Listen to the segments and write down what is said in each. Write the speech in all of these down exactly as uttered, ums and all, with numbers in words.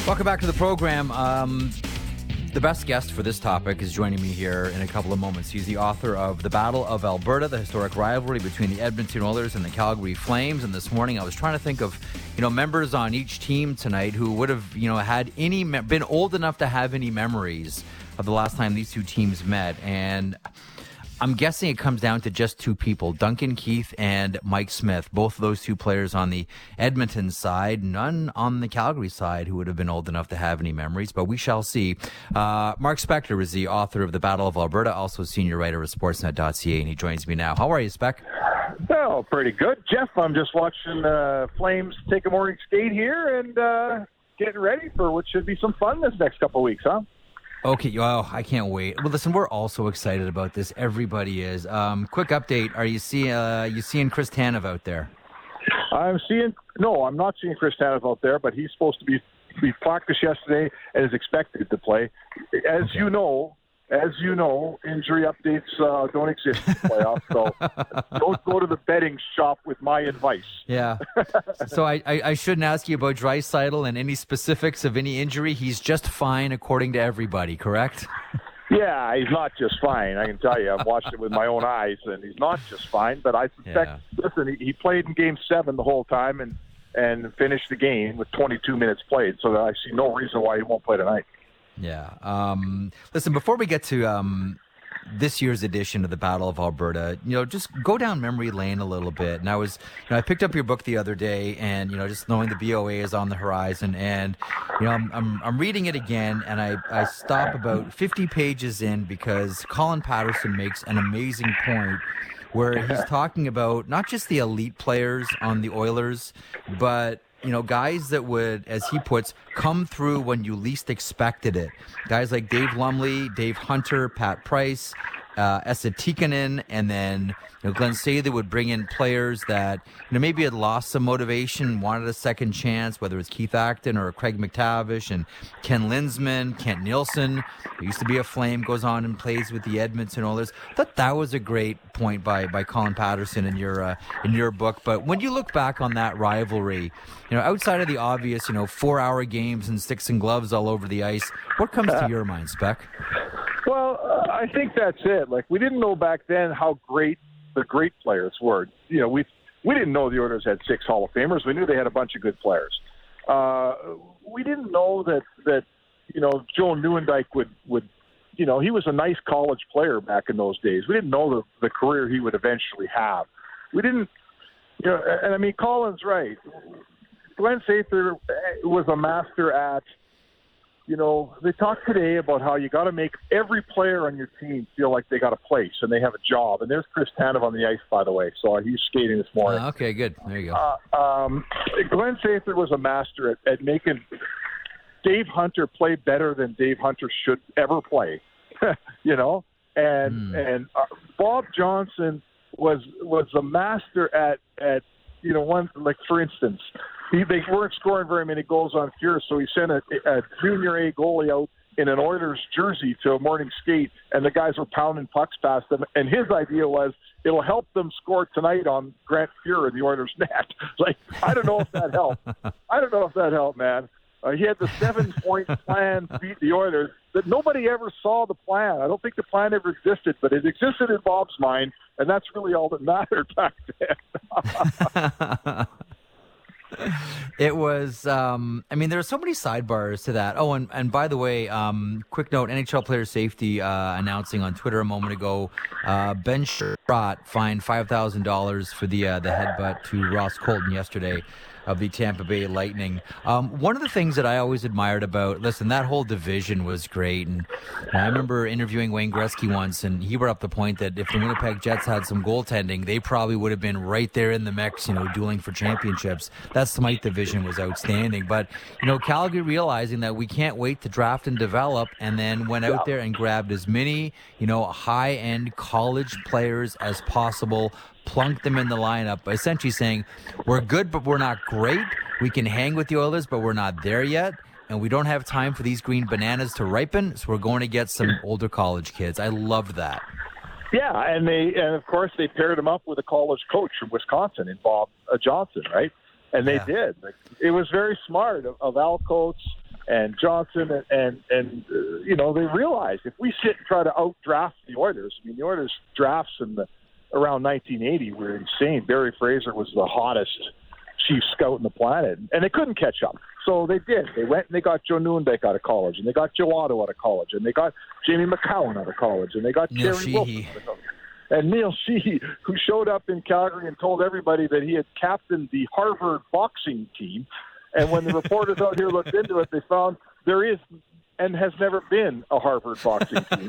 Welcome back to the program. Um, the best guest for this topic is joining me here in a couple of moments. He's the author of The Battle of Alberta, the historic rivalry between the Edmonton Oilers and the Calgary Flames. And this morning I was trying to think of, you know, members on each team tonight who would have, you know, had any, me- been old enough to have any memories of the last time these two teams met. And I'm guessing it comes down to just two people, Duncan Keith and Mike Smith, both of those two players on the Edmonton side, none on the Calgary side who would have been old enough to have any memories, but we shall see. Uh, Mark Spector is the author of The Battle of Alberta, also senior writer of sportsnet dot c a, and he joins me now. How are you, Spec? Well, pretty good. Jeff, I'm just watching uh, Flames take a morning skate here and uh, getting ready for what should be some fun this next couple of weeks, huh? Okay, well, I can't wait. Well, listen, we're all so excited about this. Everybody is. Um, quick update: Are you see uh, you seeing Chris Tanev out there? I'm seeing. No, I'm not seeing Chris Tanev out there, but he's supposed to be be practiced yesterday and is expected to play. As Okay. you know, as you know, injury updates uh, don't exist in the playoffs, so don't go to the betting shop with my advice. Yeah. So I, I, I shouldn't ask you about Draisaitl and any specifics of any injury. He's just fine according to everybody, correct? Yeah, he's not just fine. I can tell you. I've watched it with my own eyes, and he's not just fine. But I suspect, Yeah. listen, he, he played in Game seven the whole time and, and finished the game with twenty-two minutes played, so I see no reason why he won't play tonight. Yeah. Um, listen, before we get to um, this year's edition of the Battle of Alberta, you know, just go down memory lane a little bit. And I was, you know, I picked up your book the other day, and you know, just knowing the B O A is on the horizon, and you know, I'm I'm, I'm reading it again, and I I stop about fifty pages in because Colin Patterson makes an amazing point where he's talking about not just the elite players on the Oilers, but you know, guys that would, as he puts, come through when you least expected it. Guys like Dave Lumley, Dave Hunter, Pat Price, uh, Esa Tikkanen, and then you know, Glenn Sather would bring in players that you know maybe had lost some motivation, wanted a second chance, whether it's Keith Acton or Craig McTavish and Ken Linsman, Kent Nielsen, who used to be a Flame, goes on and plays with the Edmonton Oilers. I thought that was a great point by by Colin Patterson in your uh, in your book. But when you look back on that rivalry, you know, outside of the obvious, you know, four-hour games and sticks and gloves all over the ice, what comes to your mind, Spec? Well, uh, I think that's it. Like, we didn't know back then how great the great players were. You know, we we didn't know the Oilers had six Hall of Famers. We knew they had a bunch of good players. Uh, we didn't know that that you know Joe Nieuwendyk would would you know he was a nice college player back in those days. We didn't know the the career he would eventually have. We didn't, you know, and I mean Colin's right. Glenn Sather was a master at. You know, they talked today about how you got to make every player on your team feel like they got a place and they have a job. And there's Chris Tanev on the ice, by the way. So he's skating this morning. Uh, okay, good. There you go. Uh, um, Glenn Sather was a master at, at making Dave Hunter play better than Dave Hunter should ever play. you know, and mm. and uh, Bob Johnson was was a master at at you know one like for instance. He, they weren't scoring very many goals on Fuhrer, so he sent a, a junior A goalie out in an Oilers jersey to a morning skate, and the guys were pounding pucks past them. And his idea was it'll help them score tonight on Grant Fuhrer in the Oilers' net. Like, I don't know if that helped. I don't know if that helped, man. Uh, he had the seven-point plan to beat the Oilers that nobody ever saw the plan. I don't think the plan ever existed, but it existed in Bob's mind, and that's really all that mattered back then. It was, um, I mean, there are so many sidebars to that. Oh, and, and by the way, um, quick note, N H L Player Safety uh, announcing on Twitter a moment ago, uh, Ben Sherratt fined five thousand dollars for the uh, the headbutt to Ross Colton yesterday of the Tampa Bay Lightning. Um, one of the things that I always admired about, listen, that whole division was great. And, and I remember interviewing Wayne Gretzky once, and he brought up the point that if the Winnipeg Jets had some goaltending, they probably would have been right there in the mix, you know, dueling for championships. That Smythe division was outstanding. But, you know, Calgary realizing that we can't wait to draft and develop, and then went out there and grabbed as many, you know, high-end college players as possible, plunked them in the lineup, essentially saying, we're good, but we're not great. We can hang with the Oilers, but we're not there yet. And we don't have time for these green bananas to ripen, so we're going to get some older college kids. I loved that. Yeah, and they and of course they paired him up with a college coach from Wisconsin in Bob uh, Johnson, right? And they Yeah. did. Like, it was very smart of, of Al Coates and Johnson, and, and, and uh, you know, they realized if we sit and try to outdraft the Oilers, I mean, the Oilers drafts in the around nineteen eighty were insane. Barry Fraser was the hottest chief scout on the planet, and they couldn't catch up. So they did. They went and they got Joe Nunbeck out of college, and they got Joe Otto out of college, and they got Jamie McCowan out of college, and they got Neil Terry Wilson out of college. And Neil Sheehy, who showed up in Calgary and told everybody that he had captained the Harvard boxing team. And when the reporters out here looked into it, they found there is and has never been a Harvard boxing team.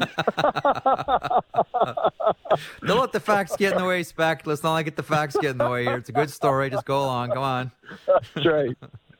Don't let the facts get in the way, Spec. Let's not let the facts get in the way here. It's a good story. Just go along. Come on. That's right.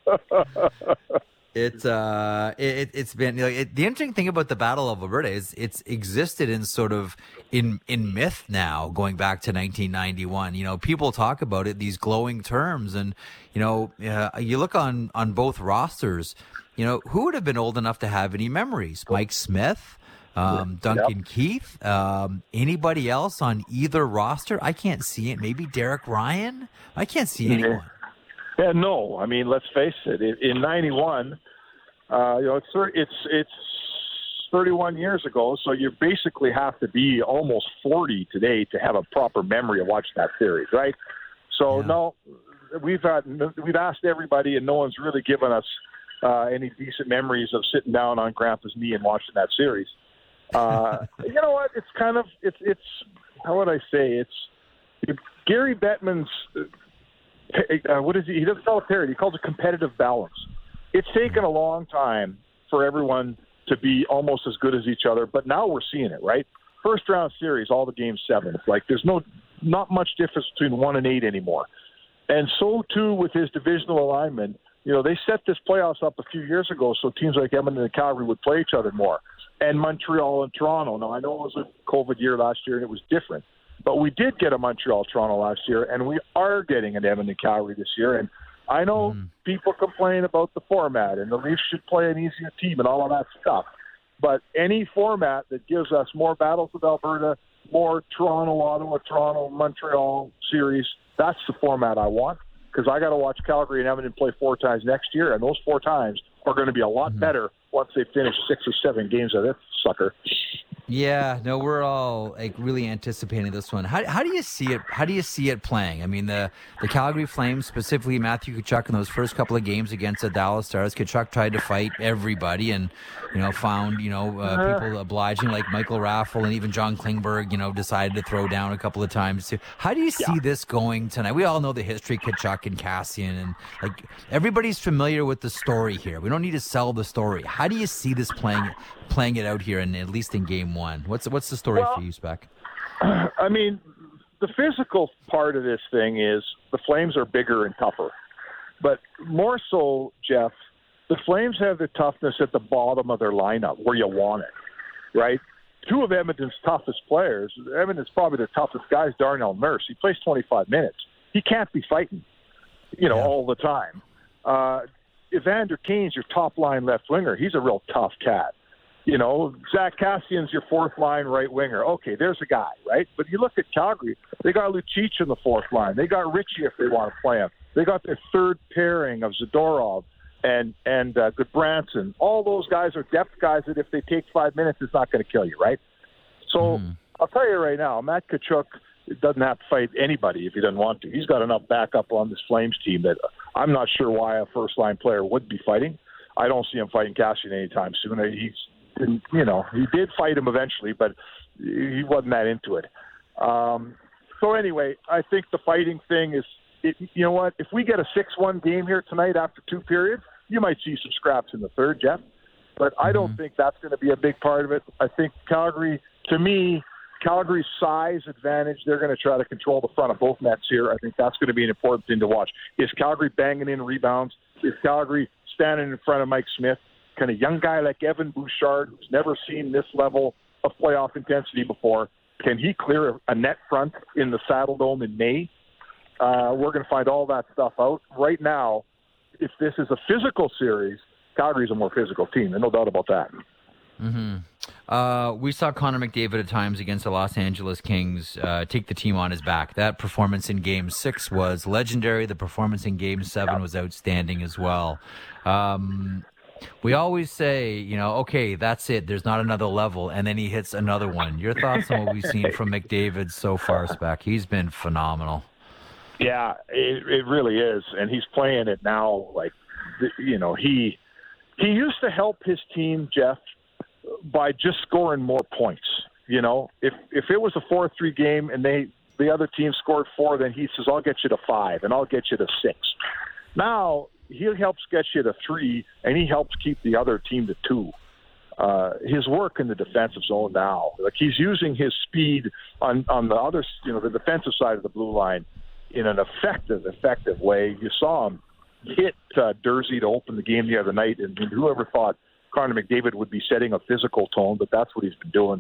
It's uh, it, it's been you know, it, the interesting thing about the Battle of Alberta is it's existed in sort of in in myth now, going back to nineteen ninety-one. You know, people talk about it these glowing terms, and you know, uh, you look on on both rosters. You know, who would have been old enough to have any memories? Mike Smith, um, Duncan yep. Keith, um, anybody else on either roster? I can't see it. Maybe Derek Ryan. I can't see yeah. anyone. Yeah, no. I mean, let's face it. In ninety-one, uh, you know, it's it's it's thirty-one years ago. So you basically have to be almost forty today to have a proper memory of watching that series, right? So yeah. no, we've had we've asked everybody, and no one's really given us uh, any decent memories of sitting down on Grandpa's knee and watching that series. Uh, you know what? It's kind of it's it's how would I say it's Gary Bettman's. Uh, what is he? He doesn't call it parity. He calls it competitive balance. It's taken a long time for everyone to be almost as good as each other, but now we're seeing it, right? First round series, all the games seven. Like there's no, not much difference between one and eight anymore. And so too with his divisional alignment. You know, they set this playoffs up a few years ago so teams like Edmonton and Calgary would play each other more. And Montreal and Toronto. Now I know it was a COVID year last year and it was different. But we did get a Montreal-Toronto last year, and we are getting an Edmonton-Calgary this year. And I know mm. people complain about the format, and the Leafs should play an easier team and all of that stuff. But any format that gives us more battles with Alberta, more Toronto, Ottawa, Toronto, Montreal series, that's the format I want, because I got to watch Calgary and Edmonton play four times next year, and those four times are going to be a lot mm. better once they finish six or seven games of this sucker. Yeah, no, we're all like really anticipating this one. How how do you see it? How do you see it playing? I mean, the the Calgary Flames, specifically Matthew Tkachuk, in those first couple of games against the Dallas Stars, Tkachuk tried to fight everybody, and you know found you know uh, people obliging like Michael Raffle and even John Klingberg. You know, decided to throw down a couple of times too. How do you see yeah. this going tonight? We all know the history, Tkachuk and Kassian, and like everybody's familiar with the story here. We don't need to sell the story. How do you see this playing playing it out here, and at least in game one? What's what's the story well, for you, Spec? I mean, the physical part of this thing is the Flames are bigger and tougher. But more so, Jeff, the Flames have the toughness at the bottom of their lineup where you want it, right? Two of Edmonton's toughest players, Edmonton's probably their toughest guy, is Darnell Nurse. He plays twenty-five minutes. He can't be fighting, you know, yeah. all the time. Uh, Evander Kane's your top-line left winger. He's a real tough cat. You know, Zach Kassian's your fourth line right winger. Okay, there's a guy, right? But you look at Calgary, they got Lucic in the fourth line. They got Ritchie if they want to play him. They got their third pairing of Zadorov and and uh, Goodbranson. All those guys are depth guys that if they take five minutes, it's not going to kill you, right? So mm. I'll tell you right now, Matt Tkachuk doesn't have to fight anybody if he doesn't want to. He's got enough backup on this Flames team that I'm not sure why a first-line player would be fighting. I don't see him fighting Kassian anytime soon. He's And, you know, he did fight him eventually, but he wasn't that into it. Um, so anyway, I think the fighting thing is, it, you know what, if we get a six one game here tonight after two periods, you might see some scraps in the third, Jeff. But I don't mm-hmm. think that's going to be a big part of it. I think Calgary, to me, Calgary's size advantage, they're going to try to control the front of both nets here. I think that's going to be an important thing to watch. Is Calgary banging in rebounds? Is Calgary standing in front of Mike Smith? Can a young guy like Evan Bouchard, who's never seen this level of playoff intensity before, can he clear a net front in the Saddle Dome in May? Uh, we're going to find all that stuff out. Right now, if this is a physical series, Calgary's a more physical team. There's no doubt about that. Mm-hmm. Uh, we saw Connor McDavid at times against the Los Angeles Kings uh, take the team on his back. That performance in Game six was legendary. The performance in Game seven was outstanding as well. Um, We always say, you know, okay, that's it. There's not another level, and then he hits another one. Your thoughts on what we've seen from McDavid so far, Spec? He's been phenomenal. Yeah, it, it really is, and he's playing it now. Like, you know, he he used to help his team, Jeff, by just scoring more points. You know, if if it was a four three game and they the other team scored four, then he says, I'll get you to five, and I'll get you to six. Now, he helps get you to three, and he helps keep the other team to two. Uh, his work in the defensive zone now, like he's using his speed on, on the other, you know, the defensive side of the blue line in an effective, effective way. You saw him hit uh, Dursey to open the game the other night, and whoever thought Connor McDavid would be setting a physical tone, but that's what he's been doing.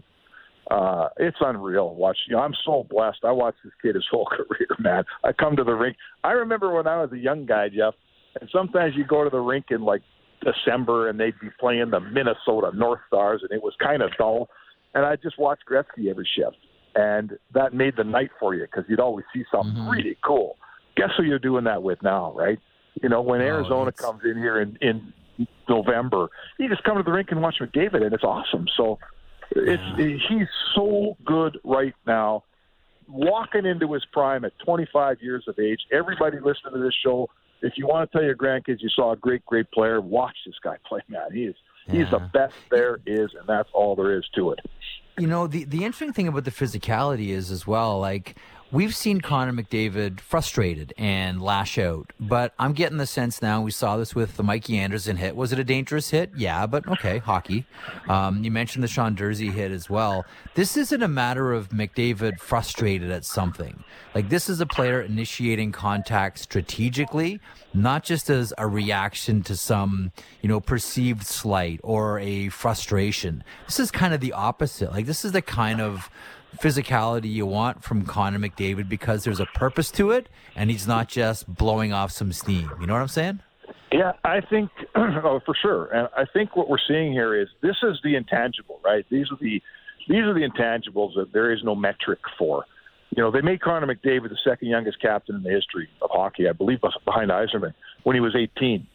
Uh, it's unreal. Watch, you know, I'm so blessed. I watched this kid his whole career, man. I come to the rink. I remember when I was a young guy, Jeff, and sometimes you go to the rink in like December and they'd be playing the Minnesota North Stars, and it was kind of dull. And I just watched Gretzky every shift. And that made the night for you because you'd always see something mm-hmm. really cool. Guess who you're doing that with now, right? You know, when Arizona oh, comes in here in, in November, you just come to the rink and watch McDavid, and it's awesome. So it's yeah. he's so good right now, walking into his prime at twenty-five years of age. Everybody listening to this show, if you want to tell your grandkids you saw a great, great player, watch this guy play, man. He is yeah. he's the best there is, and that's all there is to it. You know, the, the interesting thing about the physicality is as well, like, we've seen Connor McDavid frustrated and lash out, but I'm getting the sense now, we saw this with the Mikey Anderson hit. Was it a dangerous hit? Yeah, but okay, hockey. Um, you mentioned the Sean Dursey hit as well. This isn't a matter of McDavid frustrated at something. Like, this is a player initiating contact strategically, not just as a reaction to some, you know, perceived slight or a frustration. This is kind of the opposite. Like, this is the kind of physicality you want from Connor McDavid because there's a purpose to it, and he's not just blowing off some steam. You know what I'm saying? Yeah, I think, oh, for sure. And I think what we're seeing here is this is the intangible, right? These are the these are the intangibles that there is no metric for. You know, they made Connor McDavid the second youngest captain in the history of hockey, I believe, behind Yzerman, when he was eighteen.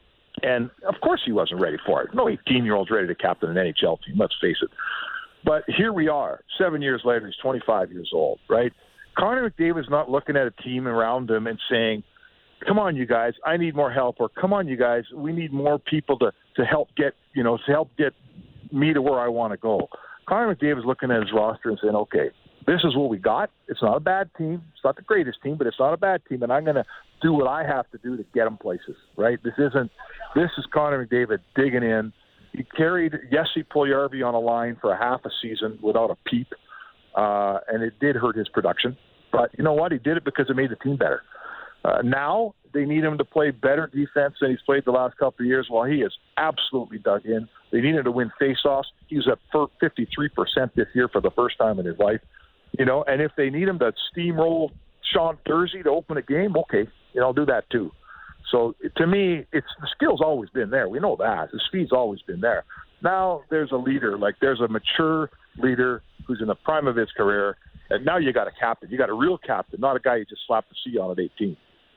And, of course, he wasn't ready for it. No eighteen-year-old's ready to captain an N H L team, let's face it. But here we are, seven years later, he's twenty-five years old, right? Connor McDavid's not looking at a team around him and saying, come on, you guys, I need more help, or come on, you guys, we need more people to, to help get, you know, to help get me to where I want to go. Connor McDavid's looking at his roster and saying, okay, this is what we got. It's not a bad team. It's not the greatest team, but it's not a bad team, and I'm going to do what I have to do to get them places, right? This isn't, this is Connor McDavid digging in. He carried Jesse Puljujarvi on a line for a half a season without a peep, uh, and it did hurt his production. But you know what? He did it because it made the team better. Uh, now they need him to play better defense than he's played the last couple of years. While he is absolutely dug in, they need him to win faceoffs. He was at fifty-three percent this year for the first time in his life. You know, and if they need him to steamroll Sean Dursey to open a game, okay, you know, I'll do that too. So to me, it's the skill's always been there. We know that. The speed's always been there. Now there's a leader, like there's a mature leader who's in the prime of his career, and now you got a captain. You got a real captain, not a guy you just slapped the C on at eighteen.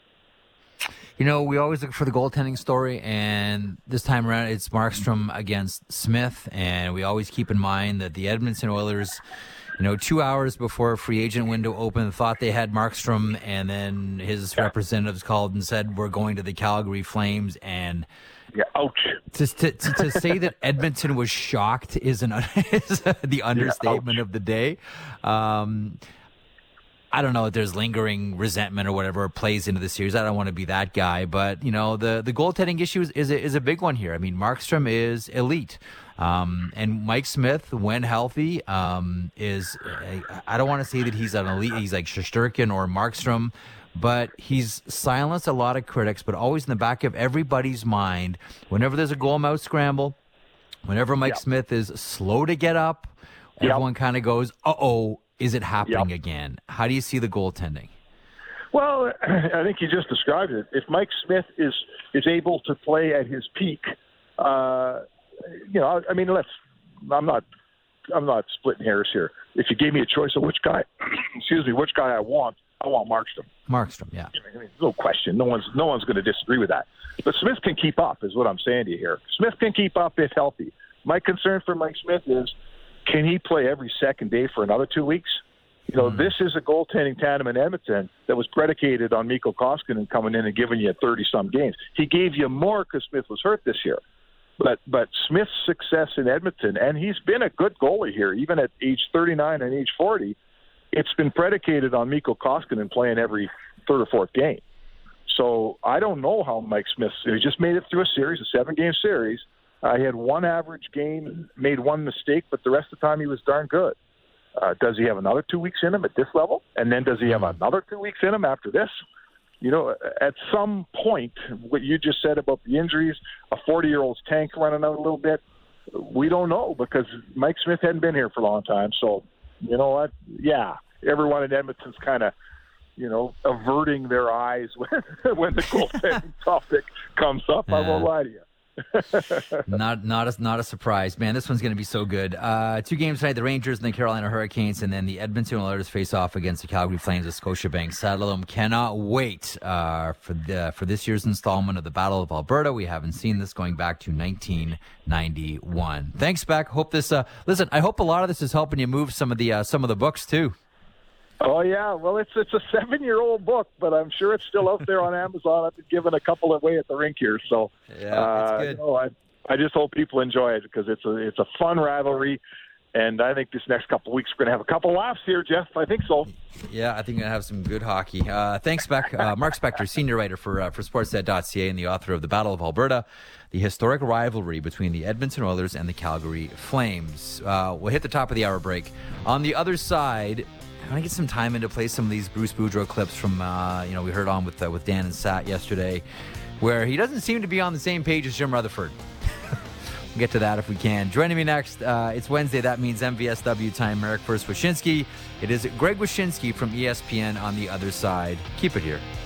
You know, we always look for the goaltending story, and this time around it's Markstrom against Smith, and we always keep in mind that the Edmonton Oilers, you know, two hours before a free agent window opened, thought they had Markstrom, and then his yeah. representatives called and said, we're going to the Calgary Flames. And yeah, ouch. To, to, to, to say that Edmonton was shocked is, an, is the understatement yeah, of the day. Um, I don't know if there's lingering resentment or whatever plays into the series. I don't want to be that guy. But, you know, the, the goaltending issue is, is, a, is a big one here. I mean, Markstrom is elite. Um, and Mike Smith, when healthy, um, is, I don't want to say that he's an elite, he's like Shesterkin or Markstrom, but he's silenced a lot of critics, but always in the back of everybody's mind, whenever there's a goal mouth scramble, whenever Mike yep. Smith is slow to get up, yep. everyone kind of goes, uh-oh, is it happening yep. again? How do you see the goaltending? Well, I think you just described it. If Mike Smith is, is able to play at his peak, uh, you know, I mean, let's. I'm not. I'm not splitting hairs here. If you gave me a choice of which guy, excuse me, which guy I want, I want Markstrom. Markstrom, yeah. I mean, no question. No one's no one's going to disagree with that. But Smith can keep up, is what I'm saying to you here. Smith can keep up if healthy. My concern for Mike Smith is, can he play every second day for another two weeks? You know, mm. this is a goaltending tandem in Edmonton that was predicated on Mikko Koskinen coming in and giving you thirty-some games. He gave you more because Smith was hurt this year. But but Smith's success in Edmonton, and he's been a good goalie here, even at age thirty-nine and age forty, it's been predicated on Mikko Koskinen playing every third or fourth game. So I don't know how Mike Smith – he just made it through a series, a seven-game series. Uh, he had one average game, made one mistake, but the rest of the time he was darn good. Uh, does he have another two weeks in him at this level? And then does he have another two weeks in him after this? You know, at some point, what you just said about the injuries, a forty-year-old's tank running out a little bit, we don't know because Mike Smith hadn't been here for a long time. So, you know what? Yeah, everyone in Edmonton's kind of, you know, averting their eyes when, when the goaltending topic comes up. Yeah. I won't lie to you. not not a, not a surprise, man. This one's going to be so good. Uh, two games tonight: the Rangers and the Carolina Hurricanes, and then the Edmonton Oilers face off against the Calgary Flames at Scotiabank Saddledome. Cannot wait uh, for the for this year's installment of the Battle of Alberta. We haven't seen this going back to nineteen ninety-one. Thanks, Beck. Hope this. Uh, listen, I hope a lot of this is helping you move some of the uh, some of the books too. Oh, yeah. Well, it's it's a seven-year-old book, but I'm sure it's still out there on Amazon. I've been giving a couple away at the rink here. So yeah, uh, it's good. You know, I, I just hope people enjoy it because it's a, it's a fun rivalry. And I think this next couple of weeks we're going to have a couple laughs here, Jeff. I think so. Yeah, I think we're going to have some good hockey. Uh, thanks, Beck. Uh, Mark Spector, senior writer for uh, for Sportsnet dot C A and the author of The Battle of Alberta, the historic rivalry between the Edmonton Oilers and the Calgary Flames. Uh, we'll hit the top of the hour break. On the other side, I want to get some time in to play some of these Bruce Boudreau clips from, uh, you know, we heard on with uh, with Dan and Sat yesterday, where he doesn't seem to be on the same page as Jim Rutherford. We'll get to that if we can. Joining me next, uh, it's Wednesday. That means M V S W time. Marek First Wyshynski. It is Greg Wyshynski from E S P N on the other side. Keep it here.